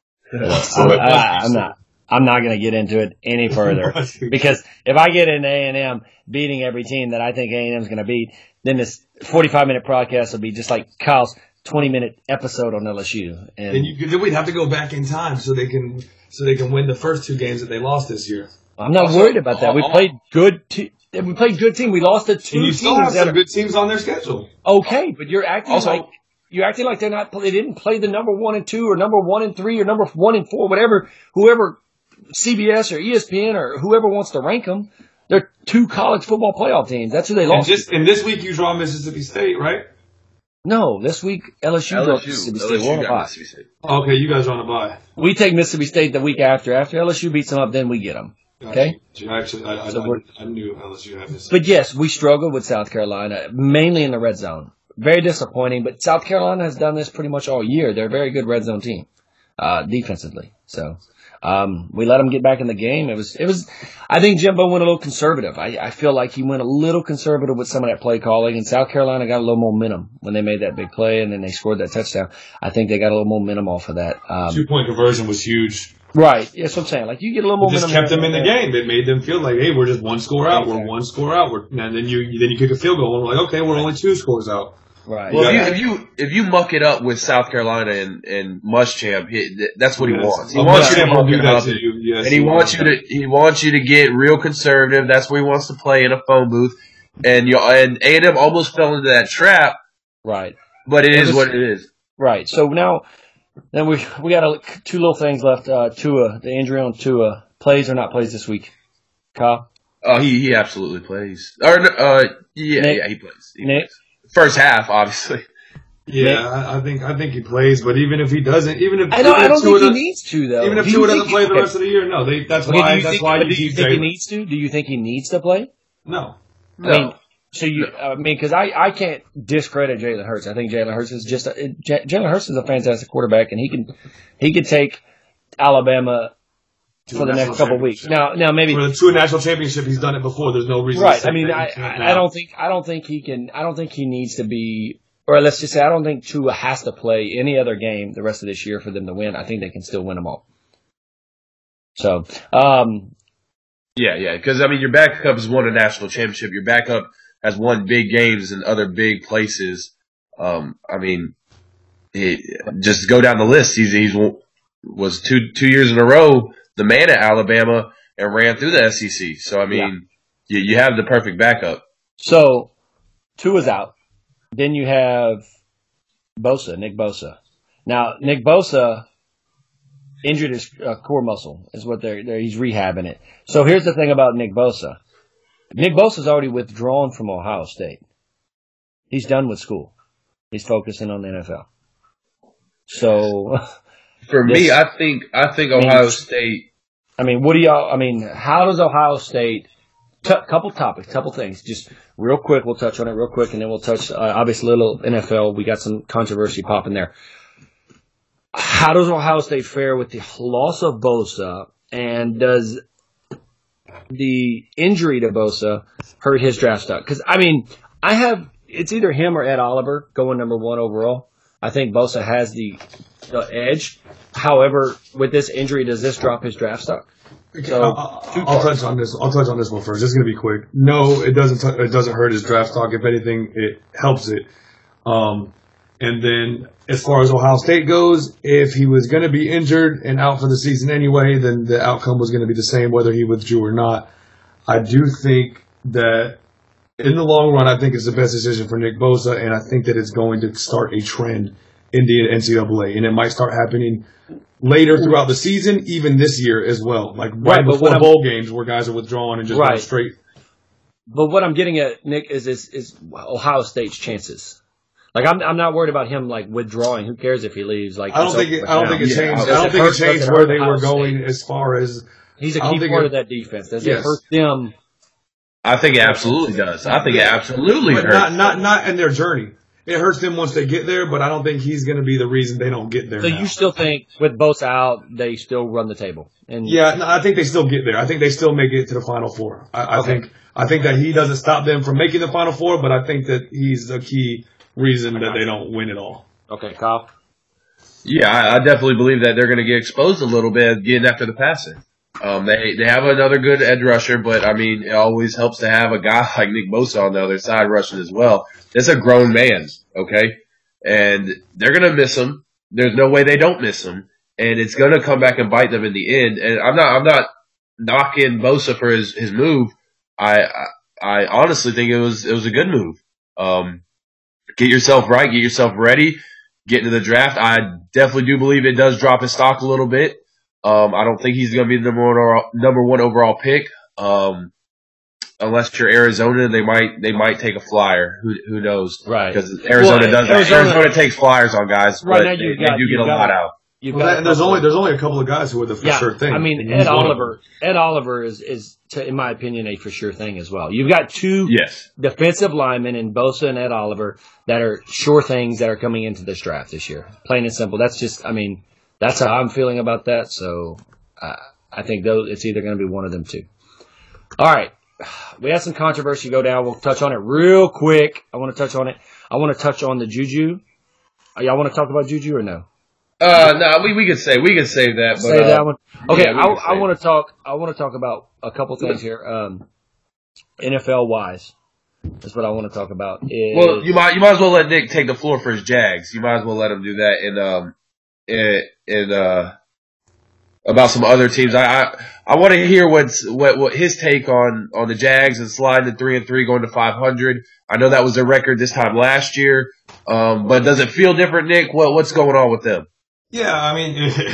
I'm not going to get into it any further because if I get into A&M beating every team that I think A&M's going to beat, then this 45-minute broadcast will be just like Kyle's 20-minute episode on LSU. And then we'd have to go back in time so they can win the first 2 games that they lost this year. I'm not worried about that. We played good. We played good team. We lost to 2 teams. You still have some good teams on their schedule. Okay, but you're acting like they're not. They didn't play the number 1 and 2 or number 1 and 3 or number 1 and 4, whatever. Whoever CBS or ESPN or whoever wants to rank them. They're 2 college football playoff teams. That's who they lost. And this week you draw Mississippi State, right? No, this week LSU draws Mississippi State. We're on a bye. Okay, you guys are on a bye. We take Mississippi State the week after. After LSU beats them up, then we get them. Okay? Actually, I knew LSU had Mississippi. But yes, we struggled with South Carolina, mainly in the red zone. Very disappointing, but South Carolina has done this pretty much all year. They're a very good red zone team, defensively. So. We let him get back in the game. It was, I think Jimbo went a little conservative. I feel like he went a little conservative with some of that play calling, and South Carolina got a little momentum when they made that big play and then they scored that touchdown. I think they got a little momentum off of that. 2-point conversion was huge. Right. That's what I'm saying. Like, you get a little momentum. It just kept them in the game. It made them feel like, hey, we're just 1 score out. Exactly. We're 1 score out. And then you kick a field goal and we're like, okay, we're only 2 scores out. Right. Well, if you muck it up with South Carolina and Muschamp, that's what he wants. He wants you to muck it up, and he wants you to get real conservative. That's where he wants to play in a phone booth, and A&M almost fell into that trap. Right. But it is what it is. Right. So now, then we got two little things left. Tua, the injury on Tua, plays or not plays this week. Kyle? He absolutely plays. He plays. Nick? First half, obviously. Yeah, I think he plays, but even if he doesn't, I don't think he needs to though. Even if Tua doesn't play the rest of the year, no, that's why you keep think he needs to? Do you think he needs to play? No. Because I can't discredit Jalen Hurts. I think Jalen Hurts is Jalen Hurts is a fantastic quarterback, and he could take Alabama for the next couple of weeks. Now maybe to a national championship, he's done it before. There's no reason. Right. I don't think he can. I don't think he needs to be. Or let's just say, I don't think Tua has to play any other game the rest of this year for them to win. I think they can still win them all. So, yeah, because your backup has won a national championship. Your backup has won big games in other big places. Just go down the list. He's was two years in a row the man at Alabama and ran through the SEC. So you have the perfect backup. So Tua's out. Then you have Nick Bosa. Now Nick Bosa injured his core muscle is what he's rehabbing it. So here's the thing about Nick Bosa. Nick Bosa's already withdrawn from Ohio State. He's done with school. He's focusing on the NFL. So for me, I think Ohio State. How does Ohio State? Couple topics, couple things. Just real quick, we'll touch on it real quick, and then we'll touch obviously a little NFL. We got some controversy popping there. How does Ohio State fare with the loss of Bosa, and does the injury to Bosa hurt his draft stock? Because it's either him or Ed Oliver going number 1 overall. I think Bosa has the edge. However, with this injury, does this drop his draft stock? So, I'll touch on this. I'll touch on this one first. It's going to be quick. No, it doesn't. It doesn't hurt his draft stock. If anything, it helps it. And then, as far as Ohio State goes, if he was going to be injured and out for the season anyway, then the outcome was going to be the same whether he withdrew or not. I do think that in the long run, I think it's the best decision for Nick Bosa, and I think that it's going to start a trend in the NCAA, and it might start happening later throughout the season, even this year as well. Like right before bowl games where guys are withdrawn and just going straight. But what I'm getting at, Nick, is Ohio State's chances. Like I'm not worried about him like withdrawing. Who cares if he leaves? Like I don't think it changed where they were going as far as he's a key part of that defense. Does it hurt them? I think it absolutely does. I think it absolutely hurts. Not in their journey. It hurts them once they get there, but I don't think he's going to be the reason they don't get there. So you still think with both out, they still run the table? I think they still get there. I think they still make it to the Final Four. I think that he doesn't stop them from making the Final Four, but I think that he's a key reason that they don't win it all. Okay, Kyle? Yeah, I definitely believe that they're going to get exposed a little bit getting after the passer. They have another good edge rusher, but it always helps to have a guy like Nick Bosa on the other side rushing as well. It's a grown man, okay? And they're going to miss him. There's no way they don't miss him. And it's going to come back and bite them in the end. And I'm not knocking Bosa for his move. I honestly think it was a good move. Get yourself right, get yourself ready, get into the draft. I definitely do believe it does drop his stock a little bit. I don't think he's going to be the number one overall pick. Unless you're Arizona, they might take a flyer. Who knows? Right. Because Arizona takes flyers on guys, but they do get a lot out. There's only a couple of guys who are the for sure thing. Ed Oliver is in my opinion, a for sure thing as well. You've got two defensive linemen in Bosa and Ed Oliver that are sure things that are coming into this draft this year. Plain and simple. That's just, that's how I'm feeling about that. So I think it's either going to be one of them two. All right. We had some controversy go down. We'll touch on it real quick. I want to touch on it. I want to touch on the Juju. Y'all want to talk about Juju or no? No, we could save that. But, save that one. Okay, yeah, I want to talk about a couple things here. NFL wise, That's what I want to talk about. Well, you might as well let Nick take the floor for his Jags. You might as well let him do that and about some other teams. I want to hear what his take on the Jags and sliding to 3-3 going to 500. I know that was their record this time last year. But does it feel different, Nick? What's going on with them? Yeah, I mean,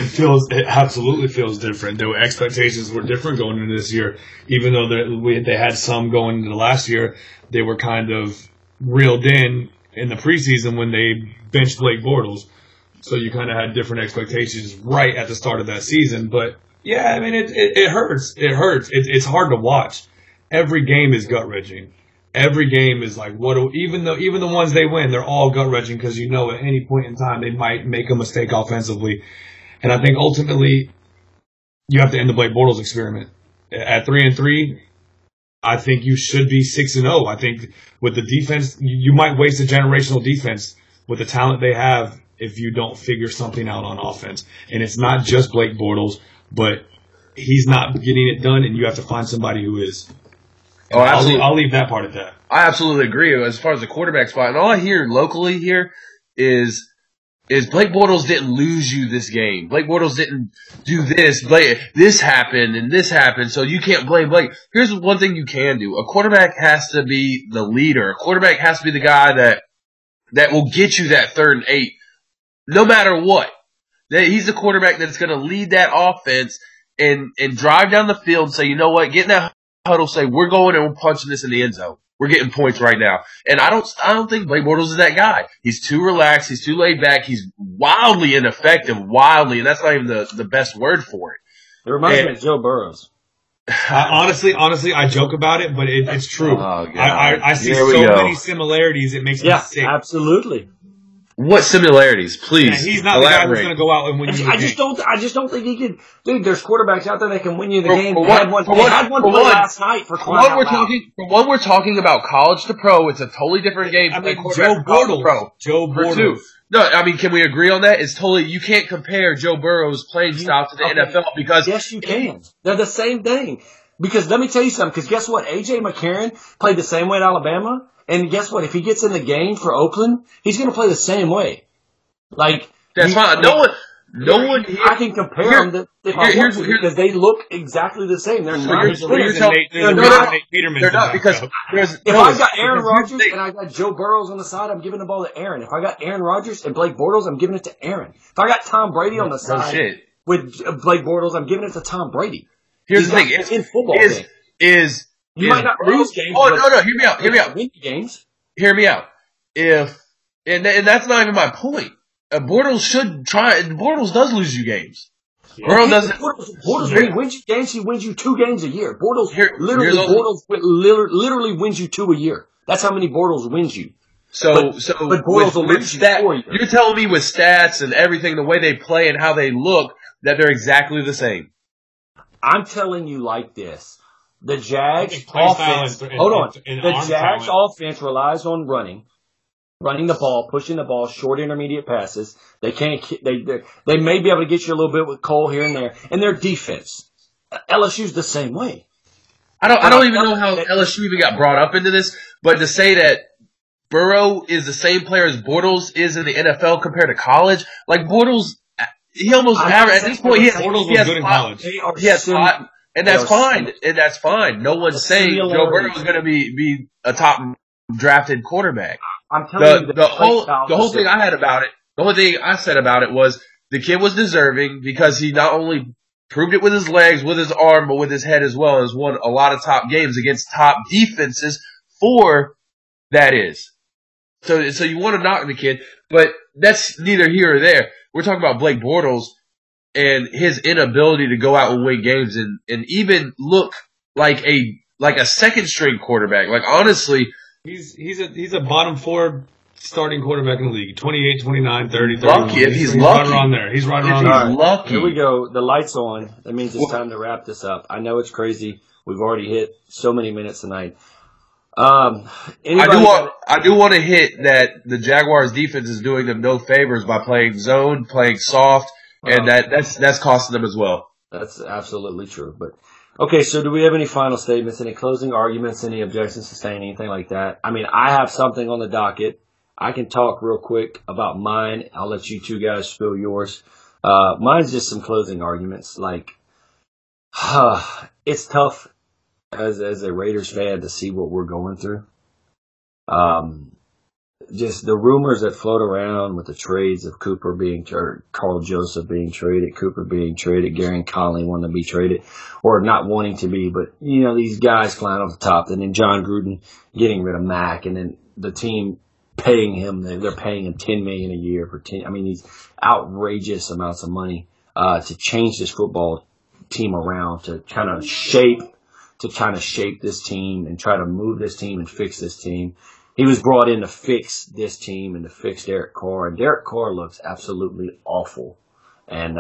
it absolutely feels different. The expectations were different going into this year. Even though they had some going into last year, they were kind of reeled in the preseason when they benched Blake Bortles. So you kind of had different expectations right at the start of that season. But yeah, I mean, it hurts. It hurts. It's hard to watch. Every game is gut-wrenching. Every game is like, even the ones they win, they're all gut-wrenching because you know at any point in time they might make a mistake offensively. And I think ultimately you have to end the Blake Bortles experiment. At 3-3, I think you should be 6-0. I think with the defense, you might waste a generational defense with the talent they have if you don't figure something out on offense. And it's not just Blake Bortles, but he's not getting it done, and you have to find somebody who is. Oh, absolutely. I'll leave that part at that. I absolutely agree as far as the quarterback spot. And all I hear locally here is Blake Bortles didn't lose you this game. Blake Bortles didn't do this. This happened and this happened, so you can't blame Blake. Here's one thing you can do. A quarterback has to be the leader. A quarterback has to be the guy that will get you that 3rd and 8 no matter what. He's the quarterback that's going to lead that offense and drive down the field and say, you know what, get in that huddle, say, we're going and we're punching this in the end zone. We're getting points right now. And I don't think Blake Bortles is that guy. He's too relaxed. He's too laid back. He's wildly ineffective, and that's not even the best word for it. It reminds me of Joe Burrows. Honestly, I joke about it, but it's true. Oh, I see so many similarities. It makes me sick. Absolutely. What similarities, please? Yeah, he's not elaborate. the guy who's going to go out and win you the game. I just don't think he can. Dude, there's quarterbacks out there that can win you the game. For Had one last night for one, we're talking about college to pro. It's a totally different game. I mean, Joe Bortles. No, I mean, can we agree on that? It's totally, you can't compare Joe Burrow's playing style to the NFL because. Yes, you can. They're the same thing. Because let me tell you something, because guess what? A.J. McCarron played the same way at Alabama. And guess what? If he gets in the game for Oakland, he's going to play the same way. Like that's fine. No one. I can compare them because they look exactly the same. They're not. They're not because if I got Aaron Rodgers and I got Joe Burrows on the side, I'm giving the ball to Aaron. If I got Aaron Rodgers and Blake Bortles, I'm giving it to Aaron. If I got Tom Brady on the side with Blake Bortles, I'm giving it to Tom Brady. Here's the thing: in football, you might not lose games. Oh no! Hear me out. Win games. Hear me out. And that's not even my point. Bortles should try. Bortles does lose you games. Yeah. Bortles when he wins you games, he wins you 2 games a year. Bortles literally wins you 2 a year. That's how many Bortles wins you. But Bortles will lose you 4 a year. You're telling me with stats and everything, the way they play and how they look, that they're exactly the same. I'm telling you like this. The Jags offense. The Jags offense relies on running the ball, pushing the ball, short intermediate passes. They can't. They may be able to get you a little bit with Cole here and there. And their defense, LSU's the same way. I don't even know how LSU even got brought up into this, but to say that Burrow is the same player as Bortles is in the NFL compared to college, like Bortles, he almost averaged at this point. Bortles was good in college. He has 5. And that's fine. And that's fine. No one's saying Joe Burrow is going to be a top drafted quarterback. I'm telling you, the whole thing I had about it, the whole thing I said about it was the kid was deserving because he not only proved it with his legs, with his arm, but with his head as well, and has won a lot of top games against top defenses for that is. So you want to knock the kid, but that's neither here or there. We're talking about Blake Bortles and his inability to go out and win games and even look like a second string quarterback. Like honestly, he's a bottom 4 starting quarterback in the league. 28, 29, 30, 31. Lucky if he's lucky. Right around there. He's right around there. Lucky. Here we go. The light's on. That means it's time to wrap this up. I know it's crazy. We've already hit so many minutes tonight. I do want to hit that the Jaguars defense is doing them no favors by playing zone, playing soft. And that's costing them as well. That's absolutely true. But Okay, so do we have any final statements, any closing arguments, any objections sustained, anything like that? I mean, I have something on the docket. I can talk real quick about mine. I'll let you two guys spill yours. Mine's just some closing arguments. Like, it's tough as a Raiders fan to see what we're going through. Just the rumors that float around with the trades of Cooper being traded, Carl Joseph being traded, Cooper being traded, Gary Conley wanting to be traded, or not wanting to be, but, you know, these guys flying off the top, and then John Gruden getting rid of Mack, and then the team paying him, they're paying him $10 million a year for 10, I mean, these outrageous amounts of money, to change this football team around, to kind of shape this team and try to move this team and fix this team. He was brought in to fix this team and to fix Derek Carr, and Derek Carr looks absolutely awful. And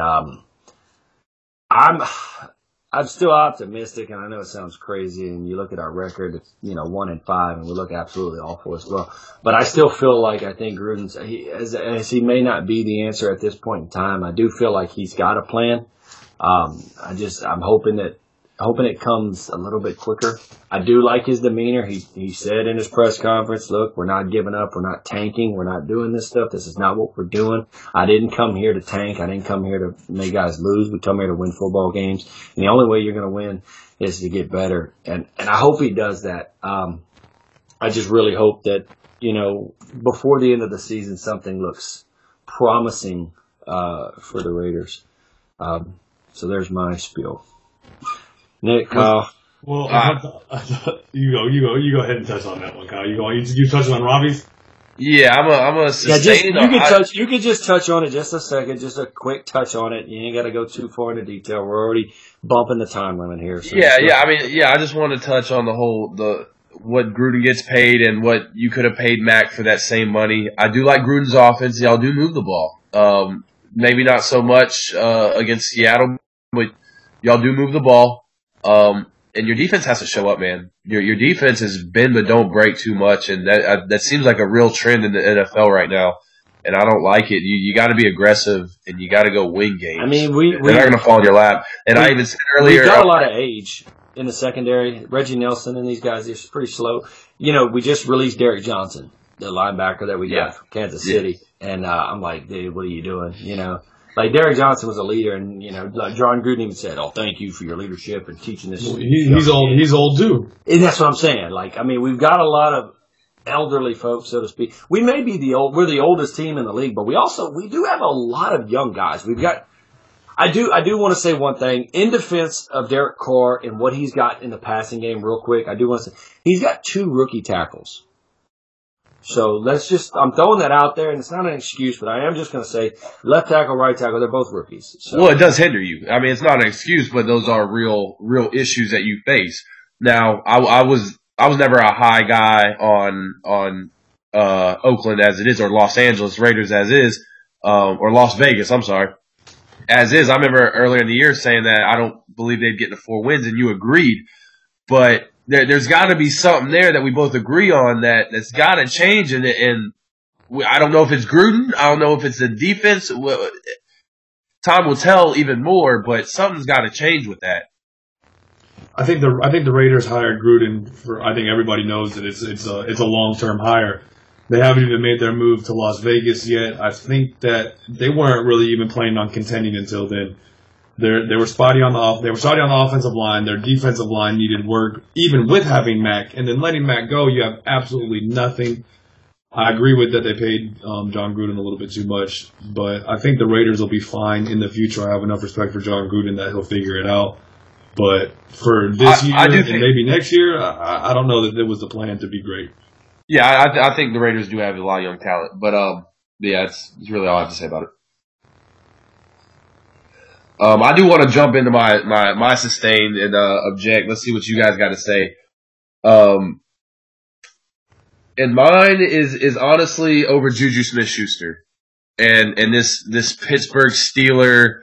I'm still optimistic, and I know it sounds crazy. And you look at our record; it's 1-5, and we look absolutely awful as well. But I still feel like I think Gruden's as he may not be the answer at this point in time. I do feel like he's got a plan. I'm hoping it comes a little bit quicker. I do like his demeanor. He said in his press conference, look, we're not giving up. We're not tanking. We're not doing this stuff. This is not what we're doing. I didn't come here to tank. I didn't come here to make guys lose. We come here to win football games. And the only way you're going to win is to get better. And I hope he does that. I just really hope that, before the end of the season, something looks promising for the Raiders. So there's my spiel. Nick, Kyle. Well, you go ahead and touch on that one, Kyle. You touch on Robbie's? Yeah, I'm a sustain. You could just touch on it just a second, just a quick touch on it. You ain't got to go too far into detail. We're already bumping the time limit here. So I just want to touch on what Gruden gets paid and what you could have paid Mack for that same money. I do like Gruden's offense. Y'all do move the ball. Maybe not so much against Seattle, but y'all do move the ball. And your defense has to show up, man. Your defense is bend but don't break too much, and that seems like a real trend in the NFL right now. And I don't like it. You got to be aggressive, and you got to go win games. I mean, they're not going to fall in your lap. And I even said earlier, we've got a lot of age in the secondary. Reggie Nelson and these guys are pretty slow. We just released Derek Johnson, the linebacker that we got from Kansas City, and I'm like, dude, what are you doing? Like Derek Johnson was a leader, and like John Gruden even said, "Oh, thank you for your leadership and teaching this." He's old. He's old too. And that's what I'm saying. Like, I mean, we've got a lot of elderly folks, so to speak. We may be we're the oldest team in the league, but we do have a lot of young guys. We've got. I do want to say one thing in defense of Derek Carr and what he's got in the passing game. Real quick, I do want to say he's got 2 rookie tackles. So I'm throwing that out there, and it's not an excuse, but I am just going to say left tackle, right tackle, they're both rookies. So. Well, it does hinder you. I mean, it's not an excuse, but those are real issues that you face. Now, I was never a high guy on Oakland as it is, or Los Angeles Raiders as is, or Las Vegas, I'm sorry, as is. I remember earlier in the year saying that I don't believe they'd get to 4 wins, and you agreed. But there's got to be something there that we both agree on that's got to change, and I don't know if it's Gruden, I don't know if it's the defense. Time will tell even more, but something's got to change with that. I think the Raiders hired Gruden for. I think everybody knows that it's a long-term hire. They haven't even made their move to Las Vegas yet. I think that they weren't really even planning on contending until then. They were spotty on the offensive line. Their defensive line needed work, even with having Mack. And then letting Mack go, you have absolutely nothing. I agree with that they paid John Gruden a little bit too much, but I think the Raiders will be fine in the future. I have enough respect for John Gruden that he'll figure it out. But for this year and maybe next year, I don't know that it was the plan to be great. Yeah, I think the Raiders do have a lot of young talent, but it's really all I have to say about it. I do want to jump into my sustain and object. Let's see what you guys got to say. And mine is honestly over Juju Smith-Schuster and this Pittsburgh Steeler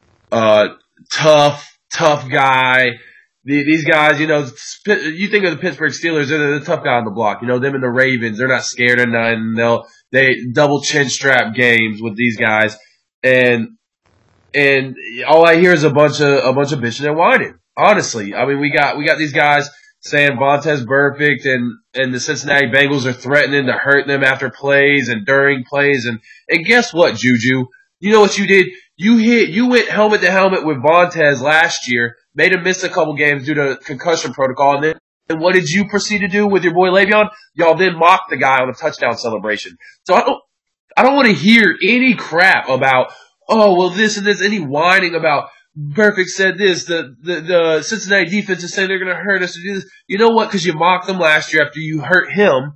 tough guy. These guys, you think of the Pittsburgh Steelers, they're the tough guy on the block. Them and the Ravens, they're not scared of nothing. They double chin strap games with these guys, and all I hear is a bunch of bitching and whining. Honestly, I mean, we got these guys saying Vontaze Burfict and the Cincinnati Bengals are threatening to hurt them after plays and during plays. And guess what, Juju? You know what you did? You went helmet to helmet with Vontaze last year, made him miss a couple games due to concussion protocol. And what did you proceed to do with your boy Le'Veon? Y'all then mocked the guy on a touchdown celebration. So I don't want to hear any crap about, oh, well, this and this, any whining about Burfict said this, the Cincinnati defense is saying they're going to hurt us to do this. You know what? Because you mocked them last year after you hurt him.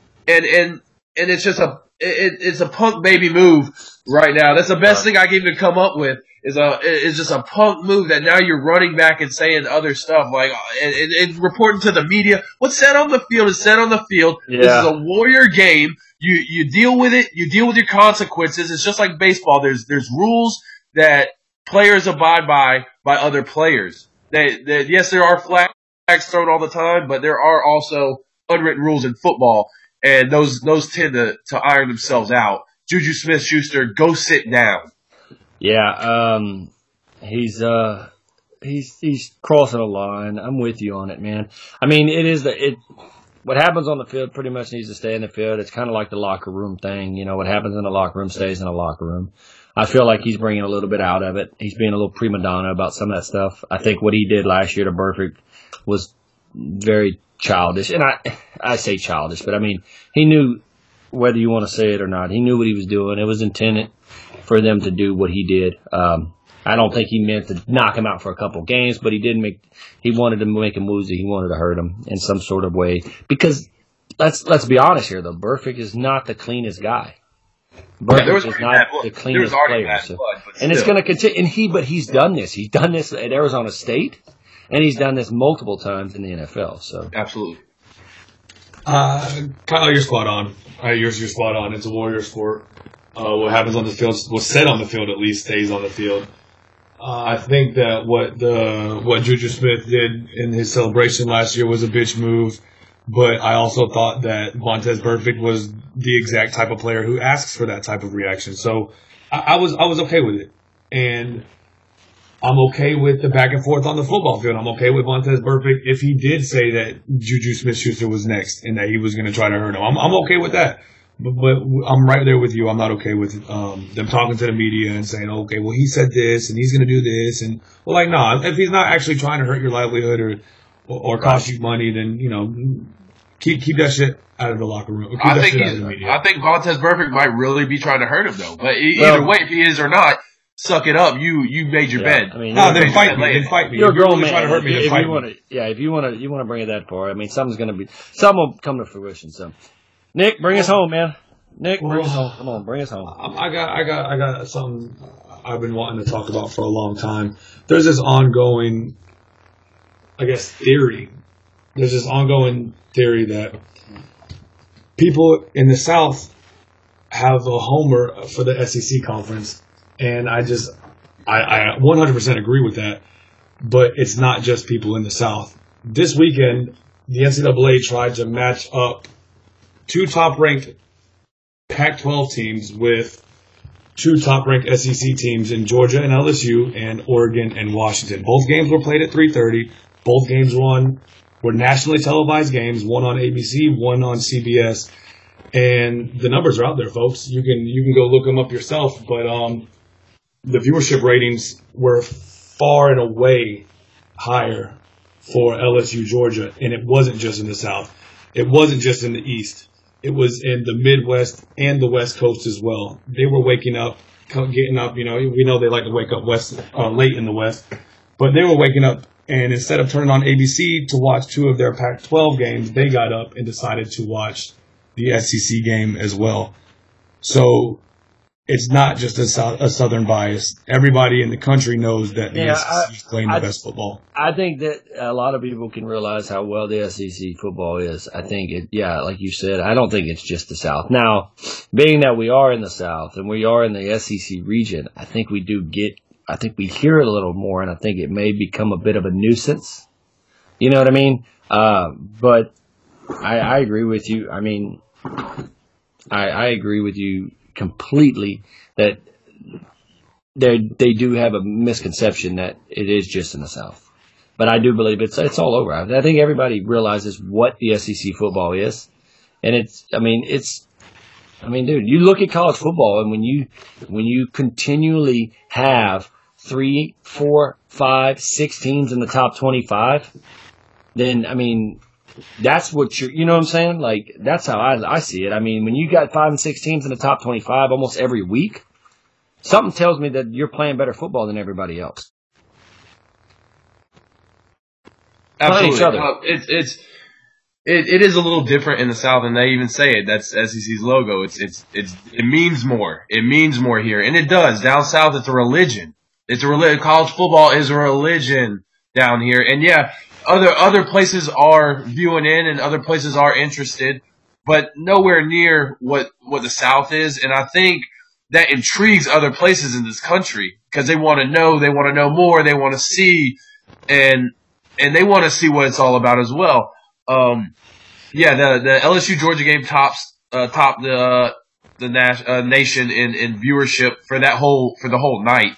And it's just it's a punk baby move right now. That's the best thing I can even come up with is just a punk move that now you're running back and saying other stuff like and reporting to the media. What's said on the field is said on the field. Yeah. This is a Warrior game. You deal with it. You deal with your consequences. It's just like baseball. There's rules that players abide by other players. Yes, there are flags thrown all the time, but there are also unwritten rules in football, and those tend to iron themselves out. Juju Smith-Schuster, go sit down. Yeah, he's crossing a line. I'm with you on it, man. I mean, what happens on the field pretty much needs to stay in the field. It's kind of like the locker room thing. You know, what happens in the locker room stays in the locker room. I feel like he's bringing a little bit out of it. He's being a little prima donna about some of that stuff. I think what he did last year to Burfict was very childish. And I say childish, but I mean, he knew, whether you want to say it or not, he knew what he was doing. It was intended for them to do what he did. I don't think he meant to knock him out for a couple games, but he wanted to make him woozy. He wanted to hurt him in some sort of way. Because let's be honest here, though. Burfict is not the cleanest guy. Burfict is not the cleanest player. And it's going to continue. But he's done this. He's done this at Arizona State, and he's done this multiple times in the NFL. So absolutely. Kyle, you're spot on. You're spot on. It's a Warrior sport. What happens on the field, what's said on the field at least, stays on the field. I think that what Juju Smith did in his celebration last year was a bitch move, but I also thought that Vontaze Burfict was the exact type of player who asks for that type of reaction. So I was okay with it, and I'm okay with the back and forth on the football field. I'm okay with Vontaze Burfict if he did say that Juju Smith-Schuster was next and that he was going to try to hurt him. I'm okay with that. But I'm right there with you. I'm not okay with them talking to the media and saying, okay, well, he said this and he's going to do this. And, well, like, no, if he's not actually trying to hurt your livelihood or cost you money, then, you know, keep that shit out of the locker room. I think Vontaze Burfict might really be trying to hurt him, though. But either way, if he is or not, suck it up. You made your bed. I mean, then fight me. You're a grown man. Trying to hurt me, then fight me. If you want to bring it that far, I mean, something will come to fruition. So. Nick, bring us home, man. Nick, bring us home. Come on, bring us home. I got something I've been wanting to talk about for a long time. There's this ongoing, I guess, theory. There's this ongoing theory that people in the South have a homer for the SEC conference, and I 100% agree with that. But it's not just people in the South. This weekend, the NCAA tried to match up two top-ranked Pac-12 teams with two top-ranked SEC teams in Georgia and LSU and Oregon and Washington. Both games were played at 3:30. Both games were nationally televised games, one on ABC, one on CBS. And the numbers are out there, folks. You can go look them up yourself. But the viewership ratings were far and away higher for LSU Georgia, and it wasn't just in the South. It wasn't just in the East. It was in the Midwest and the West Coast as well. They were waking up, getting up. You know, we know they like to wake up late in the West, but they were waking up, and instead of turning on ABC to watch two of their Pac-12 games, they got up and decided to watch the SEC game as well. So it's not just a Southern bias. Everybody in the country knows that the SEC is playing the best football. I think that a lot of people can realize how well the SEC football is. I think like you said, I don't think it's just the South. Now, being that we are in the South and we are in the SEC region, I think we hear it a little more, and I think it may become a bit of a nuisance. You know what I mean? But I agree with you. I mean, I agree with you completely that they do have a misconception that it is just in the South. But I do believe it's all over. I think everybody realizes what the SEC football is, and dude, you look at college football, and when you continually have 3, 4, 5, 6 teams in the top 25, then that's what you know what I'm saying? Like, that's how I see it. I mean, when you got 5 and 6 teams in the top 25 almost every week, something tells me that you're playing better football than everybody else. Absolutely. It is a little different in the South, and they even say it. That's SEC's logo. It means more. It means more here, and it does. Down south, it's a religion. It's a religion. College football is a religion down here, and yeah, other places are viewing in, and other places are interested, but nowhere near what the South is. And I think that intrigues other places in this country because they want to know more, they want to see, and they want to see what it's all about as well. The LSU Georgia game topped the nation in viewership for the whole night.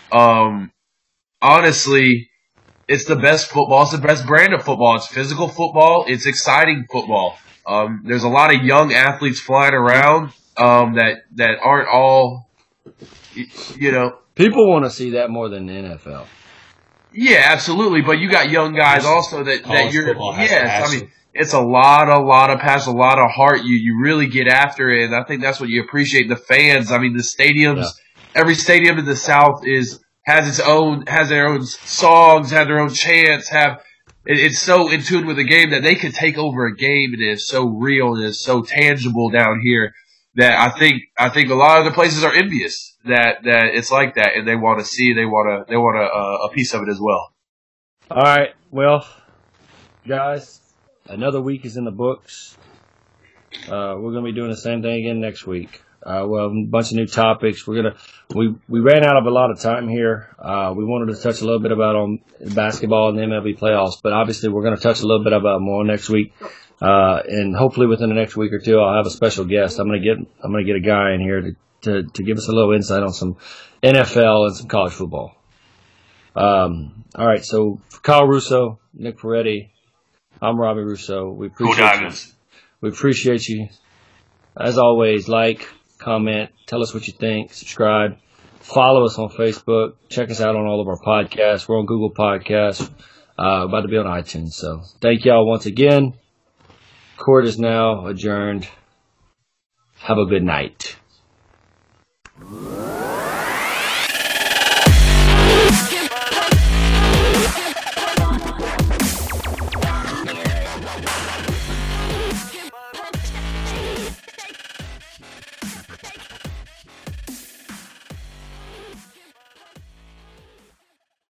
Honestly, it's the best football. It's the best brand of football. It's physical football. It's exciting football. There's a lot of young athletes flying around that aren't all, People want to see that more than the NFL. Yeah, absolutely. But you got young guys also that you're. Yes, it's a lot of passion, a lot of heart. You really get after it, and I think that's what you appreciate. The fans. The stadiums. Yeah. Every stadium in the South has their own songs, have their own chants. It's so in tune with the game that they can take over a game, and it is so real and it's so tangible down here that I think a lot of other places are envious that it's like that, and they want to see, they want a piece of it as well. All right, well, guys, another week is in the books. We're gonna be doing the same thing again next week. Well, a bunch of new topics. We ran out of a lot of time here. We wanted to touch a little bit about on basketball and the MLB playoffs, but obviously we're going to touch a little bit about more next week. And hopefully within the next week or two, I'll have a special guest. I'm going to get a guy in here to give us a little insight on some NFL and some college football. All right. So for Kyle Russo, Nick Ferretti, I'm Robbie Russo. We appreciate you. As always, like, comment, tell us what you think, subscribe, follow us on Facebook, check us out on all of our podcasts. We're on Google Podcasts, about to be on iTunes. So thank y'all once again. Court is now adjourned. Have a good night.